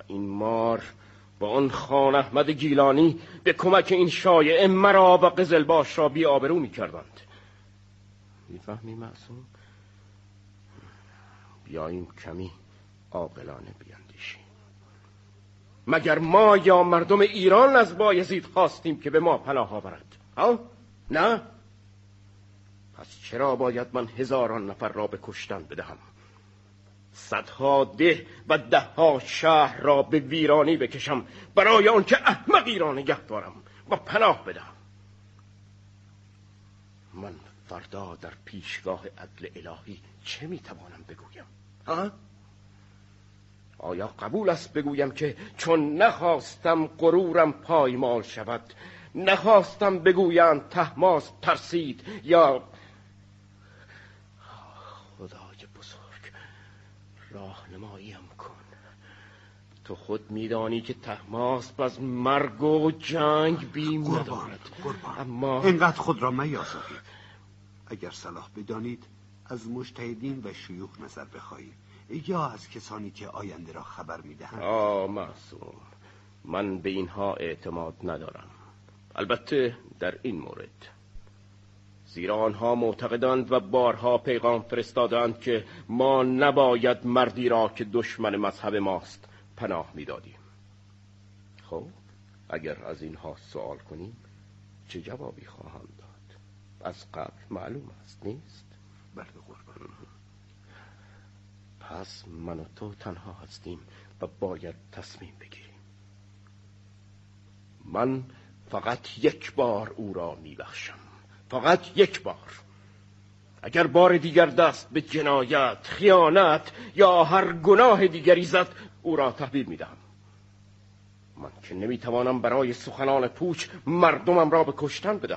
این مار با آن خان احمد گیلانی به کمک این شایعه مرا و قزلباش را بی آبرو می‌کردند. می‌فهمی معصوم؟ بیاییم کمی عاقلانه بیاندیشیم. مگر ما یا مردم ایران از بایزید خواستیم که به ما پناه آورد؟ ها؟ نه؟ پس چرا باید من هزاران نفر را به کشتن بدهم؟ صدها ده و دهها شهر را به ویرانی بکشم برای آن که احمقی را نگه دارم و پناه بدهم؟ من فردا در پیشگاه عدل الهی چه میتوانم بگویم؟ ها؟ آیا قبول است بگویم که چون نخواستم غرورم پایمال شود، نخواستم بگویم طهماسب ترسید، یا خدای بزرگ راهنماییم کن. تو خود میدانی که طهماسب از مرگ و جنگ بیم ندارد. اما اینقدر خود را میازارید. اگر صلاح بدانید از مجتهدین و شیوخ نظر بخواهید یا از کسانی که آینده را خبر میدهند. معصوم، من به اینها اعتماد ندارم، البته در این مورد، زیرا آنها معتقدند و بارها پیغام فرستادند که ما نباید مردی را که دشمن مذهب ماست پناه میدادیم. خب اگر از اینها سوال کنیم چه جوابی خواهم داد؟ از قبل معلوم است نیست؟ بله قربان. پس من و تو تنها هستیم و باید تصمیم بگیریم. من فقط یک بار او را میبخشم، فقط یک بار. اگر بار دیگر دست به جنایت، خیانت یا هر گناه دیگری زد، او را تحویل میدم. من که نمیتوانم برای سخنان پوچ مردمم را به کشتن بدم.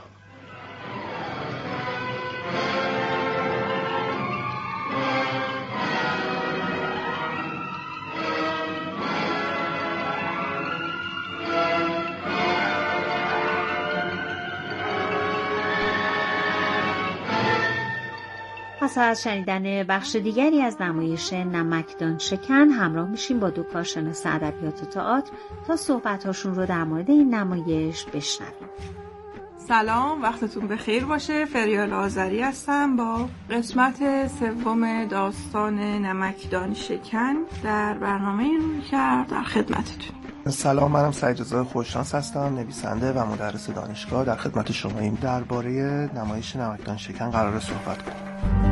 پس از شنیدن بخش دیگری از نمایش نمکدان شکن همراه میشیم با دو کارشناس ادبیات و تئاتر تا صحبت‌هاشون رو در مورد این نمایش بشنویم. سلام، وقتتون بخیر باشه. فریال آذری هستم با قسمت سوم داستان نمکدان شکن در برنامه رویکرد در خدمتتون. سلام، منم سعید رضا خوششانس هستم، نویسنده و مدرس دانشگاه. در خدمت شماییم. درباره نمایش نمکدان شکن قراره صحبت کنیم.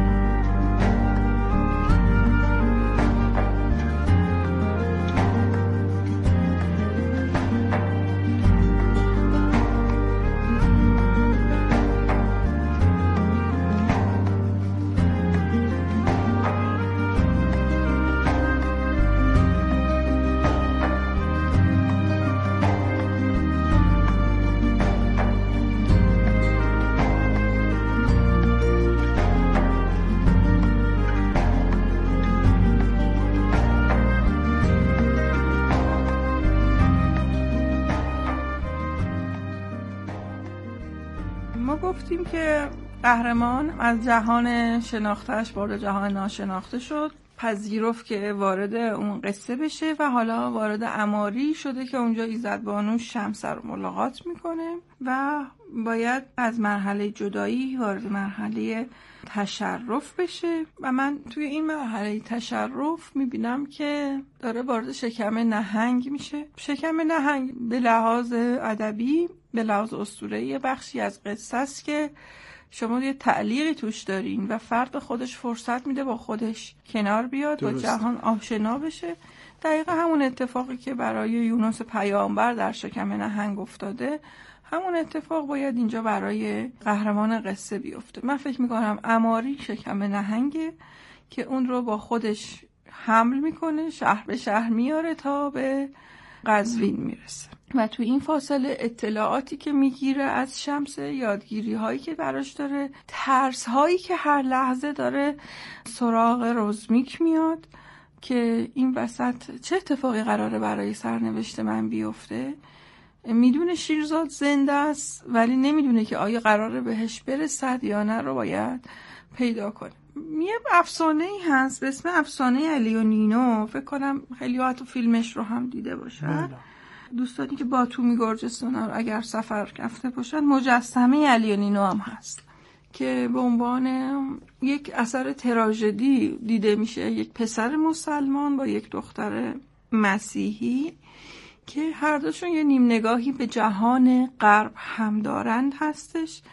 گفتیم که قهرمان از جهان شناختهش وارد جهان ناشناخته شد، پذیرفت که وارد اون قصه بشه و حالا وارد عماری شده که اونجا ایزدبانو شمس رو ملاقات میکنه و باید از مرحله جدایی وارد مرحله تشرف بشه و من توی این مرحله تشرف میبینم که داره وارد شکم نهنگ میشه. شکم نهنگ به لحاظ ادبی، به لحاظ اسطوره‌ای بخشی از قصه است که شما یه تعلیقی توش دارین و فرد خودش فرصت میده با خودش کنار بیاد و جهان آشنا بشه. دقیقا همون اتفاقی که برای یونس پیامبر در شکم نهنگ افتاده، همون اتفاق باید اینجا برای قهرمان قصه بیفته. من فکر میکنم عماری شکم نهنگه که اون رو با خودش حمل میکنه، شهر به شهر میاره تا به قزوین میرسه و تو این فاصله اطلاعاتی که میگیره از شمس، یادگیری هایی که براش داره، ترس هایی که هر لحظه داره سراغ رزمیک میاد که این وسط چه اتفاقی قراره برای سرنوشت من بیفته. میدونه شیرزاد زنده است ولی نمیدونه که آیا قراره بهش برسد یا نه رو باید پیدا کنه. یه افسانه‌ای هست به اسم افسانه علی و نینو. فکر کنم خیلی حتی فیلمش رو هم دیده باشن. دوستانی که باتومی گرجستان رو اگر سفر رفته باشن، مجسمه علی و نینو هم هست که به عنوان یک اثر تراژدی دیده میشه. یک پسر مسلمان با یک دختر مسیحی که هر دوشون یه نیم نگاهی به جهان غرب هم دارند هستش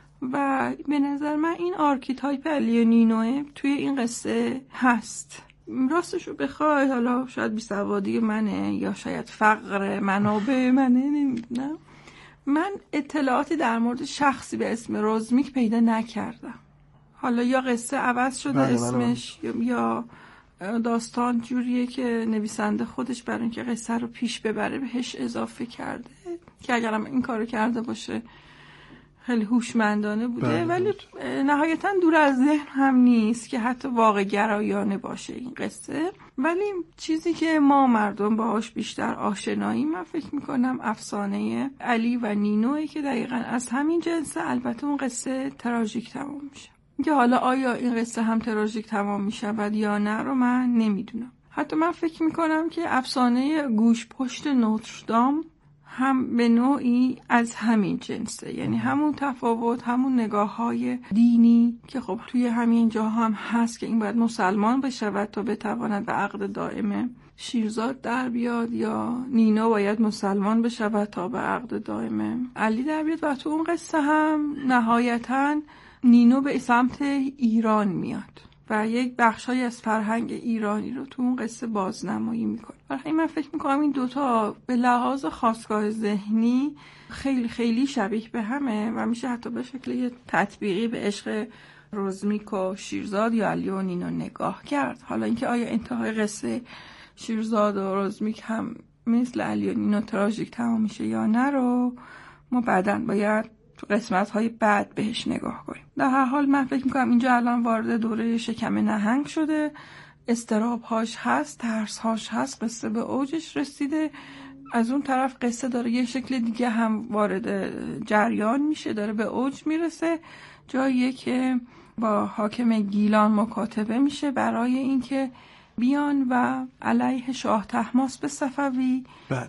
و به نظر من این آرکیتایپ علی و نینوه توی این قصه هست. راستشو بخوای، حالا شاید بیسوادی منه یا شاید فقر منابع منه، نمیدونم، من اطلاعاتی در مورد شخصی به اسم رزمیک پیدا نکردم. حالا یا قصه عوض شده اسمش یا داستان جوریه که نویسنده خودش برای اینکه قصه رو پیش ببره بهش اضافه کرده که اگرم این کارو کرده باشه خیلی هوشمندانه بوده. ولی نهایتا دور از ذهن هم نیست که حتی واقع گرایانه باشه این قصه. ولی چیزی که ما مردم باهاش بیشتر آشنایی، من فکر میکنم افسانه علی و نینوه که دقیقاً از همین جنسه. البته اون قصه تراژیک تمام میشه که حالا آیا این قصه هم تراژیک تمام میشود یا نه رو من نمیدونم. حتی من فکر میکنم که افسانه گوش پشت نوتردام هم به نوعی از همین جنسه، یعنی همون تفاوت، همون نگاه‌های دینی که خب توی همین جا هم هست که این باید مسلمان بشود تا بتواند به عقد دائم شیرزاد در بیاد، یا نینو باید مسلمان بشود تا به عقد دائم علی در بیاد. و تو اون قصه هم نهایتاً نینو به سمت ایران میاد و یک بخشای از فرهنگ ایرانی رو تو اون قصه بازنمایی میکنه. برای من فکر میکنم این دوتا به لحاظ خاستگاه ذهنی خیلی خیلی شبیه به همه و میشه حتی به شکل یه تطبیقی به عشق رزمیک و شیرزاد یا علی و نینو نگاه کرد. حالا اینکه آیا انتهای قصه شیرزاد و رزمیک هم مثل علی و نینو تراژیک تمام میشه یا نه رو ما بعداً باید تو قسمت‌های بعد بهش نگاه کنیم. در هر حال من فکر می‌کنم اینجا الان وارد دوره شکم نهنگ شده، اضطراب‌هاش هست، ترس‌هاش هست، قصه به اوجش رسیده. از اون طرف قصه داره یه شکل دیگه هم وارد جریان میشه، داره به اوج میرسه، جاییه که با حاکم گیلان مکاتبه میشه برای اینکه بیان و علیه شاه طهماسپ صفوی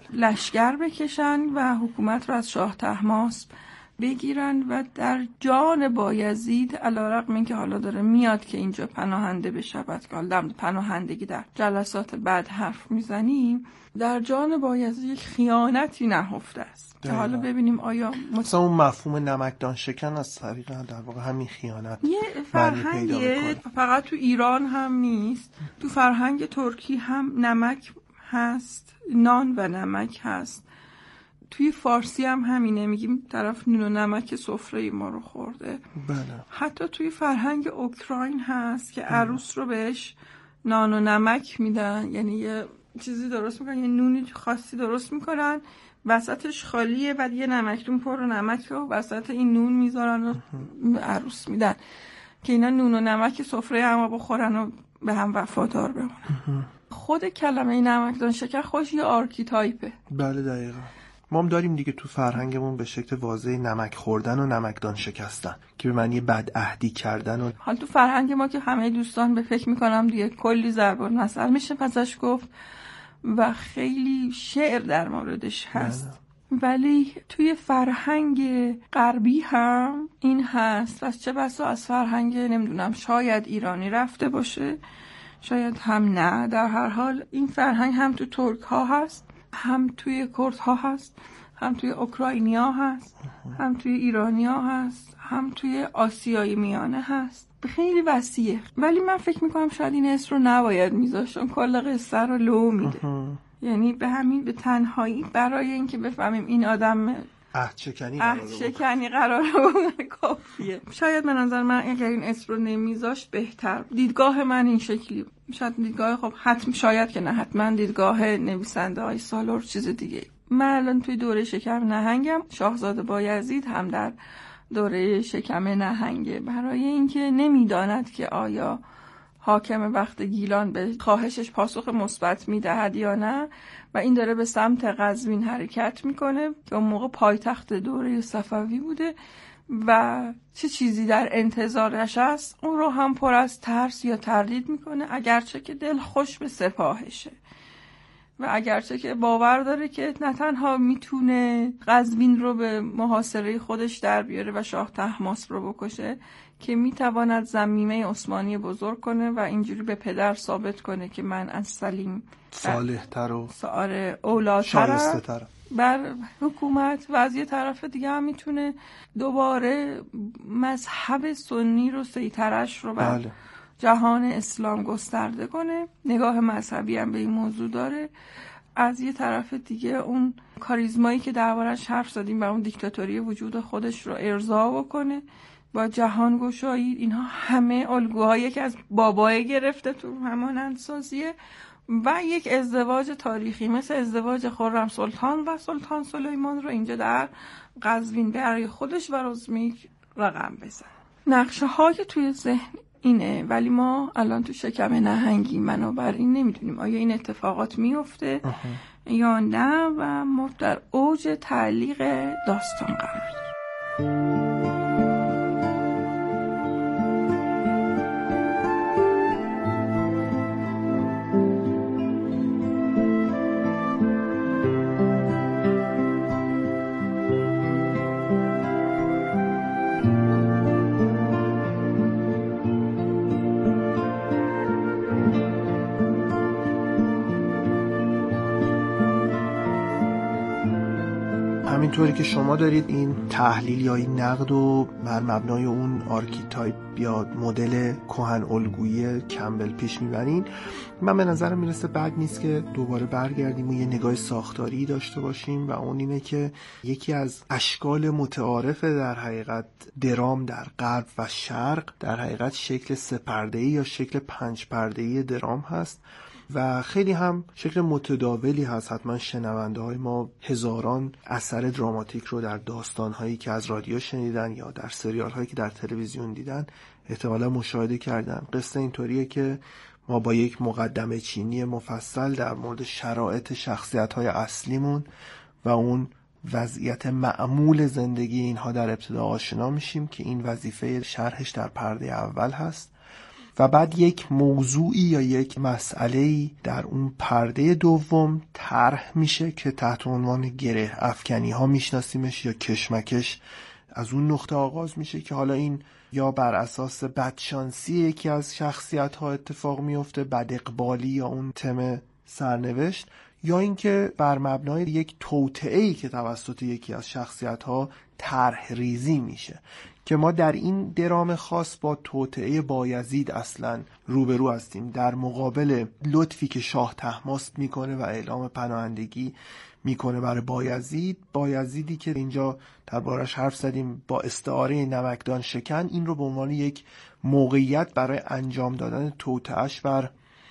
لشکر بکشن و حکومت رو از شاه طهماسپ بگیرن و در جان بایزید، علیرغم اینکه حالا داره میاد که اینجا پناهنده بشود که حالا در پناهندگی در جلسات بعد حرف میزنیم، در جان بایزید یک خیانتی نهفته است که حالا ببینیم آیا مثلا اون مفهوم نمکدان شکن از طریق در واقع همین خیانت یه فرهنگه فقط تو ایران هم نیست، تو فرهنگ ترکی هم نمک هست، نان و نمک هست، توی فارسی هم همینه، میگیم طرف نون و نمک سفره ما رو خورده. بله. حتی توی فرهنگ اوکراین هست که عروس رو بهش نان و نمک میدن، یعنی یه چیزی درست میکنن، یه نونی خاصی درست میکنن، وسطش خالیه، بعد یه نمکدون پر و نمک رو وسط این نون میذارن و عروس میدن که اینا نون و نمک سفره هم بخورن و به هم وفادار بمونن. خود کلمه نمکدان شکر خوش یه آرکیتایپه. بله دقیقاً. ما هم داریم دیگه تو فرهنگمون به شکل واضح نمک خوردن و نمکدان شکستن که به معنی بدعهدی کردن. و حال تو فرهنگ ما که همه دوستان به فکر میکنم دیگه کلی ضرب المثل میشه پسش گفت و خیلی شعر در موردش هست. ولی توی فرهنگ غربی هم این هست و چه بسا از فرهنگ نمیدونم شاید ایرانی رفته باشه، شاید هم نه. در هر حال این فرهنگ هم تو ترک ها هست، هم توی کرد ها هست، هم توی اوکراینی ها هست، هم توی ایرانی ها هست، هم توی آسیای میانه هست. خیلی وسیعه. ولی من فکر میکنم شاید این اسم رو نباید میذاشتم، کل قصه رو لو میده. یعنی به همین به تنهایی برای اینکه بفهمیم این آدم عهدشکنی قراره کافیه. شاید به نظر من اگر این اسم رو نمیذاشت بهتر. دیدگاه من این شکلی. شاید دیدگاه خب حتم شاید که نه حتما دیدگاه نویسنده های سالار چیز دیگه. من الان توی دوره شکم نهنگم، شاهزاده بایزید هم در دوره شکم نهنگه، برای اینکه نمیداند که آیا حاکم وقت گیلان به خواهشش پاسخ مثبت میدهد یا نه و این داره به سمت قزوین حرکت میکنه که اون موقع پایتخت دوره صفوی بوده و چه چیزی در انتظارش است اون رو هم پر از ترس یا تردید میکنه، اگرچه که دل خوش به سپاهشه و اگرچه که باور داره که نه تنها میتونه قزوین رو به محاصره خودش در بیاره و شاه طهماسپ رو بکشه، که میتواند ضمیمه عثمانی بزرگ کنه و اینجوری به پدر ثابت کنه که من از سلیم صالح‌تر و اولادتر بر حکومت، و از یه طرف دیگه هم میتونه دوباره مذهب سنی رو، سیطرش رو بر جهان اسلام گسترده کنه. نگاه مذهبی هم به این موضوع داره. از یه طرف دیگه اون کاریزمایی که دربارش حرف زدیم و اون دیکتاتوری وجود خودش رو ارضا بکنه با جهان گشایی. اینها همه الگوهایی که از بابای گرفته تو همانندسازیه و یک ازدواج تاریخی مثل ازدواج خرم سلطان و سلطان سلیمان رو اینجا در قزوین برای خودش و رزمیک رقم بزن. نقشه های توی ذهن اینه، ولی ما الان تو شکم نهنگی، بنابراین نمیدونیم آیا این اتفاقات میفته یا نه و ما در اوج تعلیق داستان قرار داریم. همینطوری که شما دارید این تحلیل یا این نقد و بر مبنای اون آرکیتایپ یا مدل کهن الگویی کمبل پیش میبرین، من به نظرم میرسه بد نیست که دوباره برگردیم و یه نگاه ساختاری داشته باشیم و اون اینه که یکی از اشکال متعارف در حقیقت درام در غرب و شرق در حقیقت شکل 3 پرده‌ای یا شکل 5 پرده‌ای درام هست و خیلی هم شکل متداولی هست. حتما شنونده های ما هزاران اثر دراماتیک رو در داستان هایی که از رادیو شنیدن یا در سریال هایی که در تلویزیون دیدن احتمالا مشاهده کردن. قصه اینطوریه که ما با یک مقدمه چینی مفصل در مورد شرایط شخصیت های اصلیمون و اون وضعیت معمول زندگی اینها در ابتدا آشنا میشیم که این وظیفه شرحش در پرده اول هست و بعد یک موضوعی یا یک مسئله‌ای در اون پرده دوم طرح میشه که تحت عنوان گره افکنی ها میشناسیمش یا کشمکش از اون نقطه آغاز میشه که حالا این یا بر اساس بدشانسی یکی از شخصیت ها اتفاق میفته، بد اقبالی یا اون تم سرنوشت، یا اینکه بر مبنای یک توطئه‌ای که توسط یکی از شخصیت ها طرح ریزی میشه که ما در این درام خاص با توطئه بایزید اصلا روبرو هستیم در مقابل لطفی که شاه طهماسپ میکنه و اعلام پناهندگی میکنه برای بایزیدی که اینجا دربارش حرف زدیم با استعاره نمکدان شکن این رو به عنوان یک موقعیت برای انجام دادن توطئه‌اش بر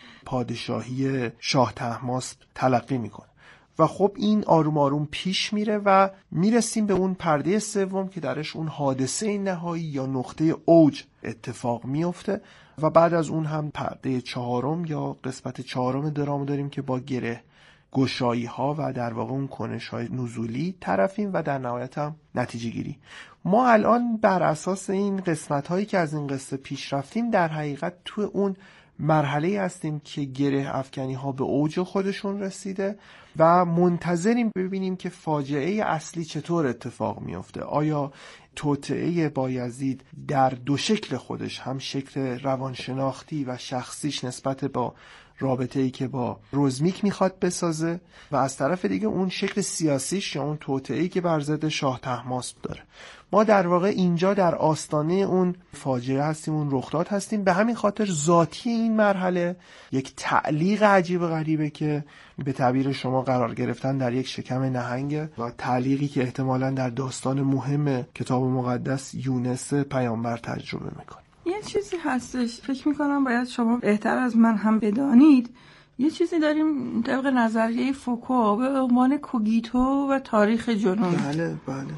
پادشاهی شاه طهماسپ تلقی میکنه و خب این آروم آروم پیش میره و میرسیم به اون پرده سوم که درش اون حادثه نهایی یا نقطه اوج اتفاق میفته و بعد از اون هم پرده 4 یا قسمت 4 درام داریم که با گره گشایی ها و در واقع اون کنش های نزولی طرفیم و در نهایت هم نتیجه گیری. ما الان بر اساس این قسمت هایی که از این قصه پیش رفتیم در حقیقت تو اون مرحله هستیم که گره افکنی ها به اوج خودشون رسیده و منتظریم ببینیم که فاجعه اصلی چطور اتفاق میفته. آیا توطئه بایزید در دو شکل خودش، هم شکل روانشناختی و شخصیش نسبت با رابطه‌ای که با رزمیک میخواد بسازه و از طرف دیگه اون شکل سیاسیش یا اون توطئه‌ای که بر ضد شاه طهماسپ داره. ما در واقع اینجا در آستانه اون فاجعه هستیم، اون رخداد هستیم. به همین خاطر ذاتی این مرحله یک تعلیق عجیب غریبه که به تعبیر شما قرار گرفتن در یک شکم نهنگه و تعلیقی که احتمالاً در داستان مهم کتاب مقدس یونس پیامبر تجربه میکنه. یه چیزی هستش فکر میکنم باید شما بهتر از من هم بدانید. یه چیزی داریم طبق نظریه فوکو به عنوان کوگیتو و تاریخ جنون. بله.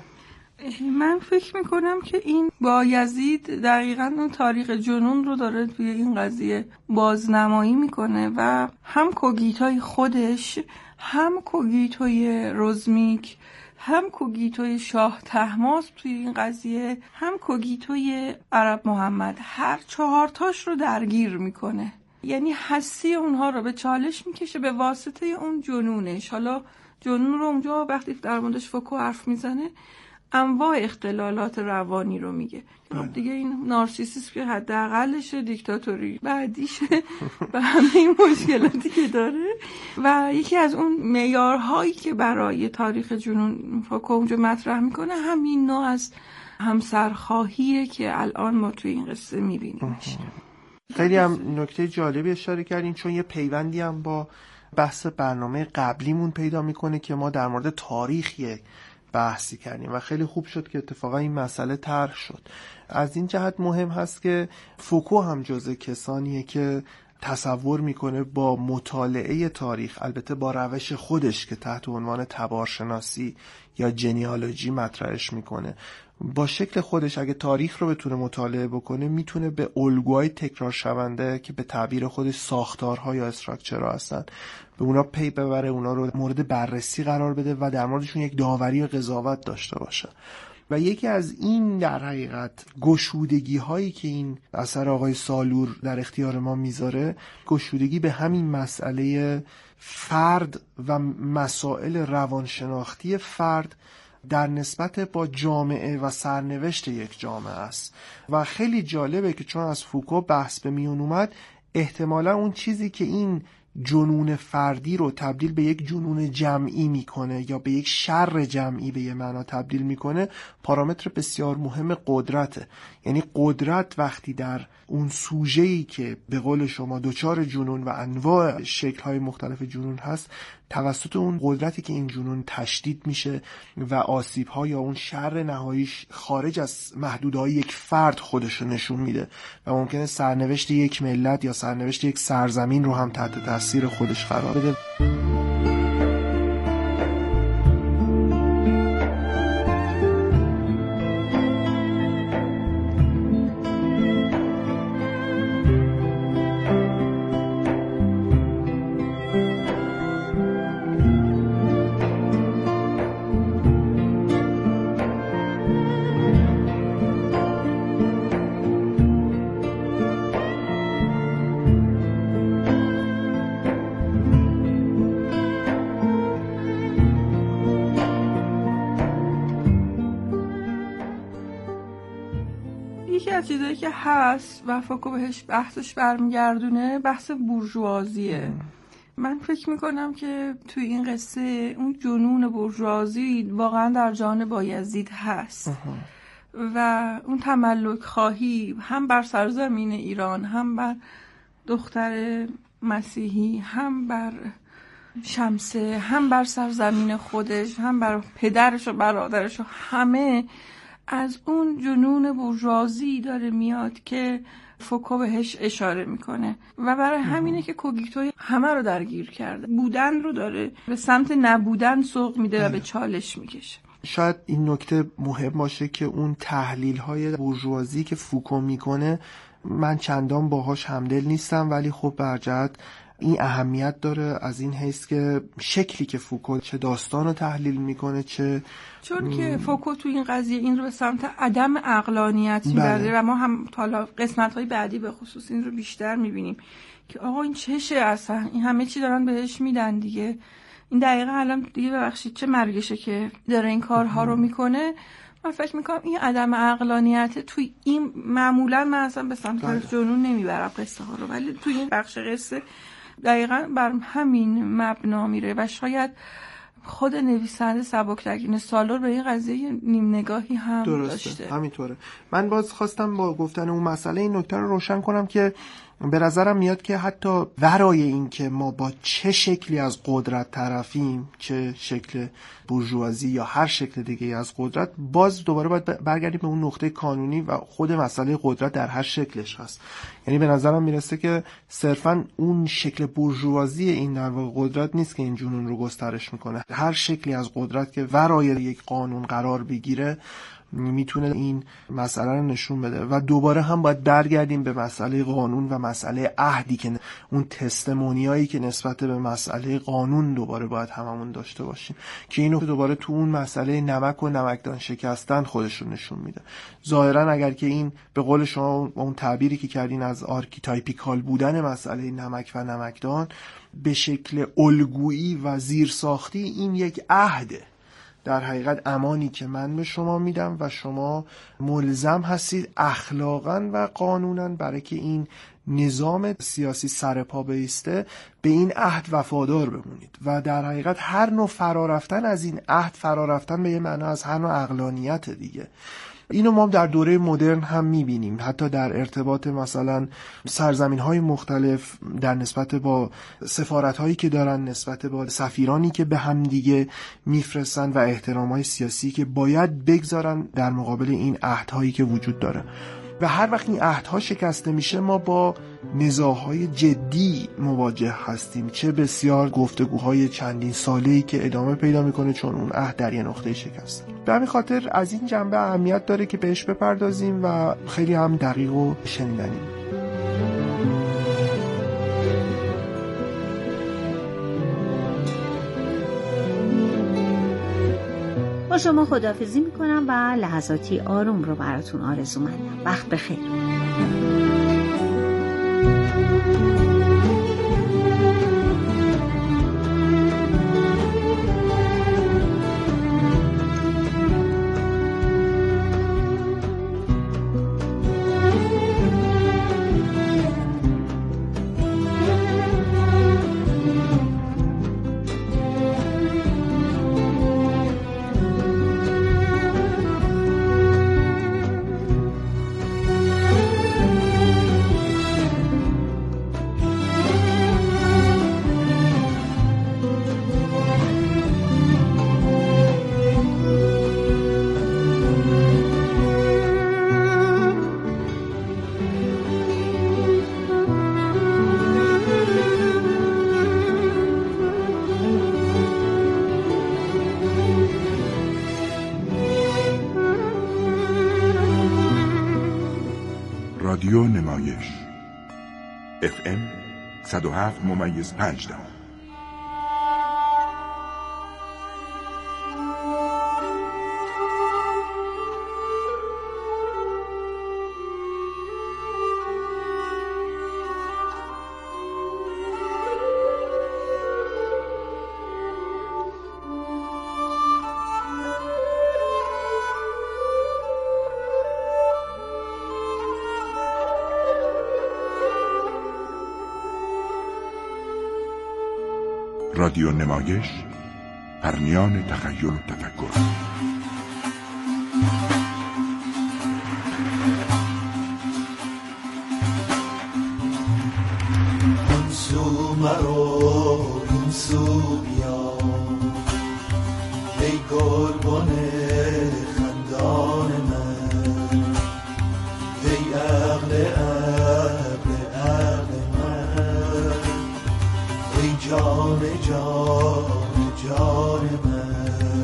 من فکر میکنم که این بایزید دقیقاً اون تاریخ جنون رو داره توی این قضیه بازنمایی میکنه و هم کوگیتوی خودش، هم کوگیتوی رزمیک، هم کوگیتوی شاه طهماسب توی این قضیه، هم کوگیتوی عرب محمد، هر 4 تاش رو درگیر میکنه. یعنی حسی اونها رو به چالش میکشه به واسطه اون جنونش. حالا جنون رو اونجا وقتی در موردش فوکو حرف میزنه انواع اختلالات روانی رو میگه. دیگه این نارسیسیسم که حداقلش دیکتاتوری بعدیشه و همه این مشکلاتی که داره. و یکی از اون معیارهایی که برای تاریخ جنون فوکو اونجا مطرح میکنه همین نوع از همسرخواهیه که الان ما توی این قصه میبینیمش. خیلی هم نکته جالبی اشاره کردین، چون یه پیوندی هم با بحث برنامه قبلیمون پیدا میکنه که ما در مورد تاریخ بحثی کردیم و خیلی خوب شد که اتفاقا این مسئله طرح شد. از این جهت مهم هست که فوکو هم جزء کسانیه که تصور میکنه با مطالعه تاریخ، البته با روش خودش که تحت عنوان تبارشناسی یا جنیالوجی مطرحش میکنه، با شکل خودش اگه تاریخ رو بتونه مطالعه بکنه میتونه به الگوهای تکرار شونده که به تعبیر خودش ساختارها یا استراکچرها هستن به اونا پی ببره، اونا رو مورد بررسی قرار بده و در موردشون یک داوری و قضاوت داشته باشه. و یکی از این در حقیقت گشودگی هایی که این اثر آقای سالور در اختیار ما میذاره، گشودگی به همین مسئله فرد و مسائل روانشناختی فرد در نسبت با جامعه و سرنوشت یک جامعه است. و خیلی جالبه که چون از فوکو بحث به میون اومد، احتمالا اون چیزی که این جنون فردی رو تبدیل به یک جنون جمعی میکنه یا به یک شر جمعی به یه معنا تبدیل میکنه، پارامتر بسیار مهم قدرته. یعنی قدرت وقتی در اون سوژه‌ای که به قول شما دچار جنون و انواع شکل‌های مختلف جنون هست، توسط اون قدرتی که این جنون تشدید میشه و آسیب‌ها یا اون شر نهاییش خارج از محدودهای یک فرد خودش رو نشون میده و ممکنه سرنوشت یک ملت یا سرنوشت یک سرزمین رو هم تحت تاثیر خودش قرار بده. چیزایی که هست و فوکو بهش بحثش برمیگردونه بحث بورژوازیه. من فکر میکنم که توی این قصه اون جنون بورژوازی واقعا در جان بایزید هست و اون تملک خواهی هم بر سرزمین ایران، هم بر دختر مسیحی، هم بر شمسه، هم بر سرزمین خودش، هم بر پدرش و برادرش و همه از اون جنون بورژوازی داره میاد که فوکو بهش اشاره میکنه و برای همینه که کوگیتو همه رو درگیر کرده. بودن رو داره به سمت نبودن سوق میده و به چالش میکشه. شاید این نکته مهم باشه که اون تحلیل های بورژوازی که فوکو میکنه من چندان باهاش همدل نیستم، ولی خب برجهت این اهمیت داره از این حیث که شکلی که فوکو چه داستان رو تحلیل میکنه چون که فوکو تو این قضیه این رو به سمت عدم عقلانیت میبره و ما هم حالا قسمت‌های بعدی به خصوص این رو بیشتر میبینیم که آقا این چشه اصلا، این همه چی دارن بهش میدن دیگه، این دقیقه الان دیگه ببخشید چه مرگشه که داره این کارها رو میکنه. من فکر میکنم این عدم عقلانیت توی این معمولا من اصلا به سمت جنون نمیبرم قصه ها رو، ولی توی این بخش قصه دقیقاً بر همین مبنا میره و شاید خود نویسنده سبکتگین سالور به این قضیه نیم نگاهی هم داشته. همینطوره. من باز خواستم با گفتن اون مسئله این نکته رو روشن کنم که به نظرم میاد که حتی ورای این که ما با چه شکلی از قدرت طرفیم، چه شکل بورژوازی یا هر شکل دیگه از قدرت، باز دوباره باید برگردیم به اون نقطه کانونی و خود مسئله قدرت در هر شکلش هست. یعنی به نظرم میرسه که صرفاً اون شکل بورژوازی این در واقع قدرت نیست که این جنون رو گسترش میکنه. هر شکلی از قدرت که ورای یک قانون قرار بگیره میتونه این مسئله رو نشون بده. و دوباره هم باید برگردیم به مسئله قانون و مسئله عهدی که اون تستمونیایی که نسبت به مسئله قانون دوباره باید هممون داشته باشیم که اینو دوباره تو اون مسئله نمک و نمکدان شکستن خودشون نشون میده. ظاهرا اگر که این به قول شما اون تعبیری که کردین از آرکیتایپیکال بودن مسئله نمک و نمکدان به شکل الگویی و زیرساختی، این یک عهده در حقیقت، امانی که من به شما میدم و شما ملزم هستید اخلاقاً و قانوناً برای که این نظام سیاسی سرپا بایسته به این عهد وفادار بمونید. و در حقیقت هر نوع فرارفتن از این عهد، فرارفتن به یه معنا از هر نوع عقلانیت دیگه. اینو ما در دوره مدرن هم میبینیم، حتی در ارتباط مثلا سرزمین‌های مختلف در نسبت با سفارت‌هایی که دارن، نسبت با سفیرانی که به هم دیگه میفرستن و احترام‌های سیاسی که باید بگذارن در مقابل این عهدهایی که وجود داره. و هر وقت این عهدها شکسته میشه ما با نزاعهای جدی مواجه هستیم، چه بسیار گفتگوهای چندین ساله‌ای که ادامه پیدا میکنه چون اون عهد در یه نقطه شکسته. به همین خاطر از این جنبه اهمیت داره که بهش بپردازیم و خیلی هم دقیق و شنیدنی. با شما خداحافظی میکنم و لحظاتی آروم رو براتون آرزو مندم. وقت بخیر. رادیو نمایش FM 107.5. رادیو نمایش، پرمیان تخیل و تفکر. اون سو مرو این سو بیا، ای گلبن خندان من، ای عقل عقل عقل من، ای جان جان جان من.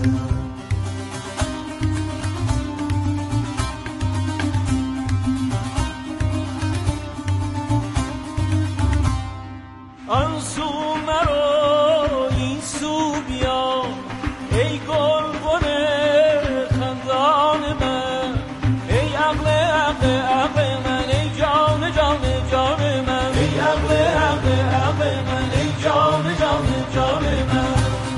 آن سو مرو این سو بیا، ای گلبن خندان من، ای عقل عقل عقل من، ای جان جان جان من، ای عقل عقل عقل من، ای جان جان جان من.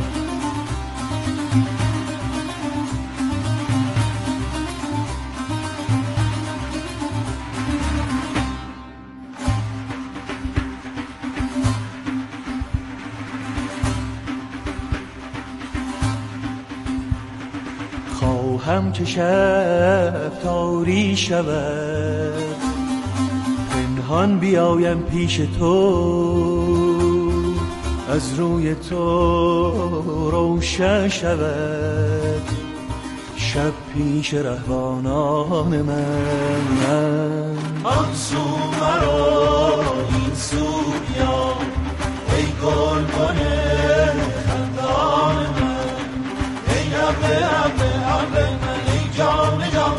خواهم که شب تاری شود، پنهان بیایم پیش تو، از روی تو روشن شود شب پیش رهوانان من. آن سو مرو این سو بیا، ای گلبن خندان من، ای عقل عقل عقل من، ای جان جان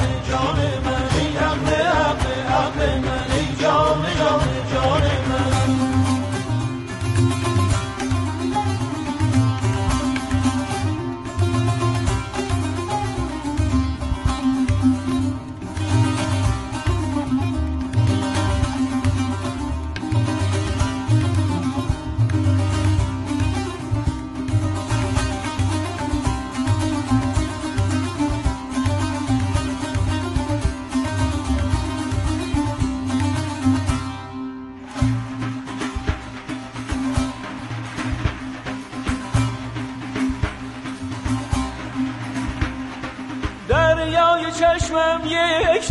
چشمم یک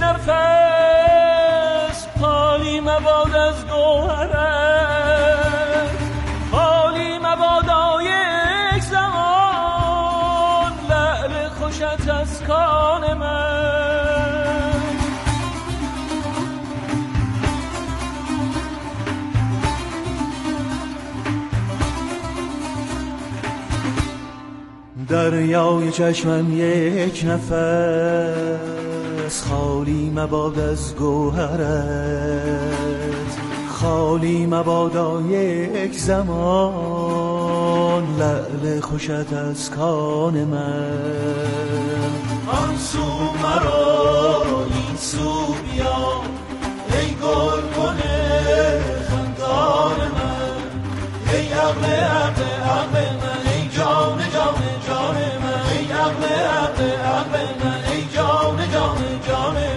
نفس خالی مباد از گوهرت، خالی مبادا یک زمان لعل خوشت از کان من. دریای چشمم یک نفس خالی مباد از گوهرت، خالی مبادا یک زمان لعل خوشت از کان من. آن سو مرا این سو بیا ای گلگون خندان من، ای عقل عقل عقل من، ای جان جان جان من، ای عقل عقل عقل من، ای جان جان جان من.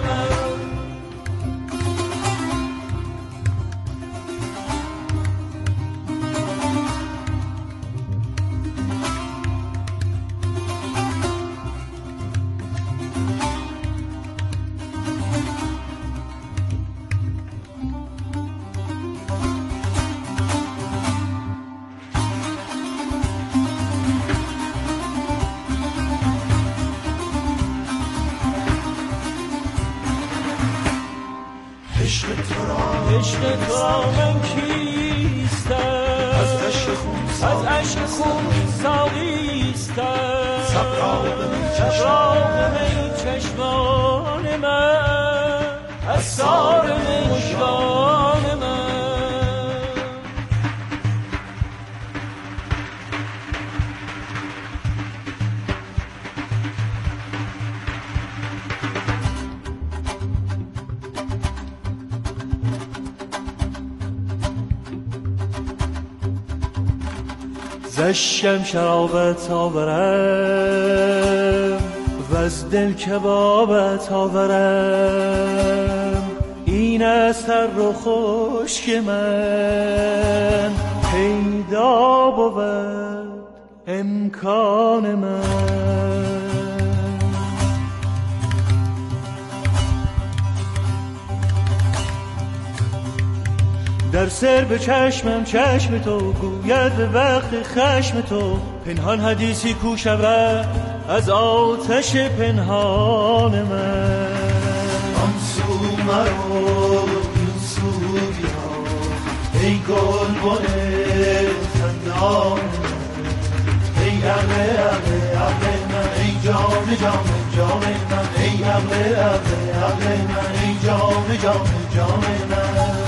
عشق تو را من کیستم، از عشق خون سالیستم، سبراب می چشمان من، از سار مژگان من. زشکم شرابت آورم و از دل کبابت آورم، این از هر رو خشک من پیدا بود امکان من. در سر به چشمم چشم تو گوید به وقت خشم تو، پنهان حدیثی کو شود از آتش پنهان من. آن سو مرو این سو بیا ای گلبن خندان من، ای عقل عقل عقل من، ای جان جان جان من، ای عقل عقل عقل من، ای جان جان جان من.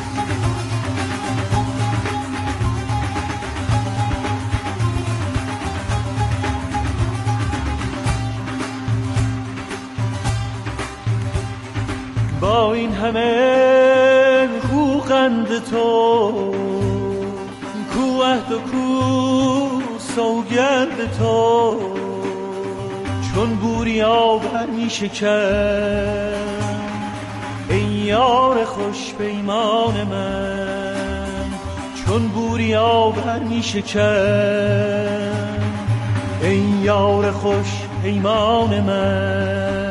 با این همه خوقند تو، کو عهد و کو سوگند تو، چون بوریا بر می شکن ای یار خوش پیمان من، چون بوریا بر می شکن ای یار خوش پیمان من.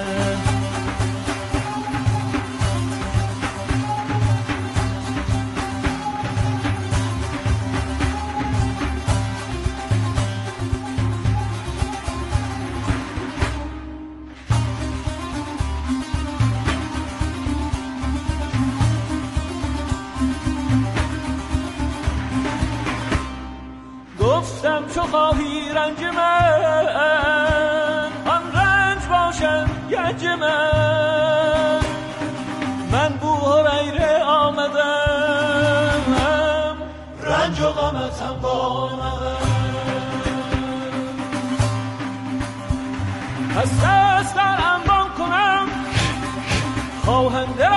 گفتم چو خواهی رنج من آن رنج باشد گنج من، من بو هریره آمدم رنج و غمتم با من. از دست در انبان کنم خواهنده